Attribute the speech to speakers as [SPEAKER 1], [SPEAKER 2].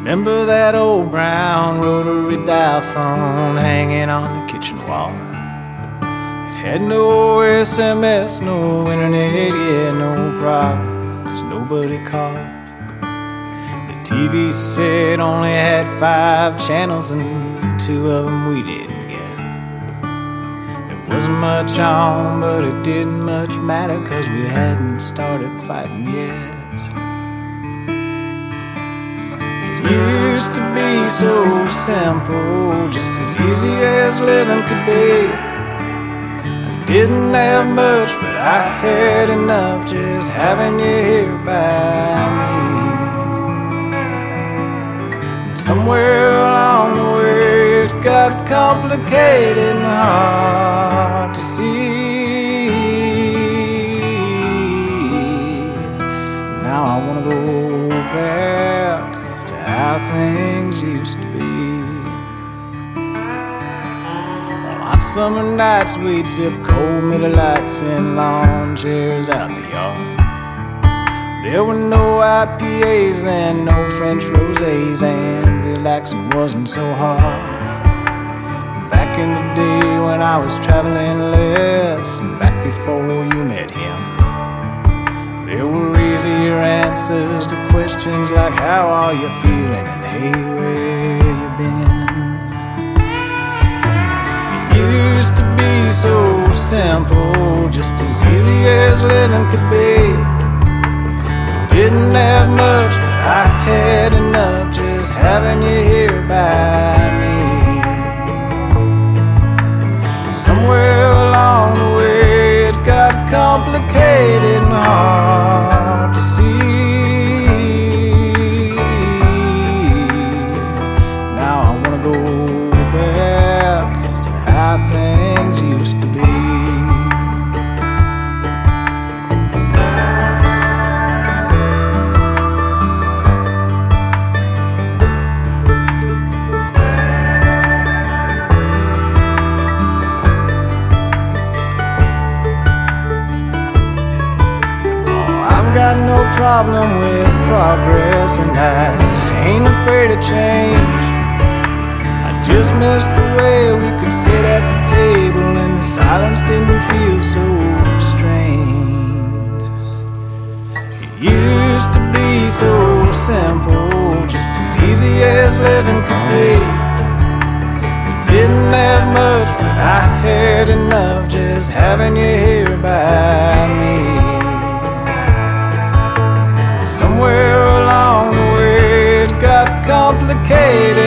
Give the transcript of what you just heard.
[SPEAKER 1] Remember that old brown rotary dial phone hanging on the kitchen wall? It had no SMS, no internet, yeah, no problem, 'cause nobody called. The TV set only had 5 channels and 2 of them we didn't get. There wasn't much on, but it didn't much matter, 'cause we hadn't started fighting yet. Used to be so simple, just as easy as living could be. I didn't have much, but I had enough, just having you here by me. And somewhere along the way it got complicated and hard to see. Now I wanna go back how things used to be. On summer nights we'd sip cold Miller Lights in lawn chairs out in the yard. There were no IPAs then, no French rosés, and relaxing wasn't so hard. Back in the day when I was traveling less, and back before you met him, there were easier answers to questions like how are you feeling and hey, where you been? It used to be so simple, just as easy as living could be. Didn't have much, but I had enough, just having you here by me. Somewhere along the way it got complicated and hard to see. Now I wanna go back to how things used to be. Got no problem with progress, and I ain't afraid of change. I just miss the way we could sit at the table and the silence didn't feel so strange. It used to be so simple, just as easy as living could be. We didn't have much, but I had enough, just having you here by me. Somewhere along the way it got complicated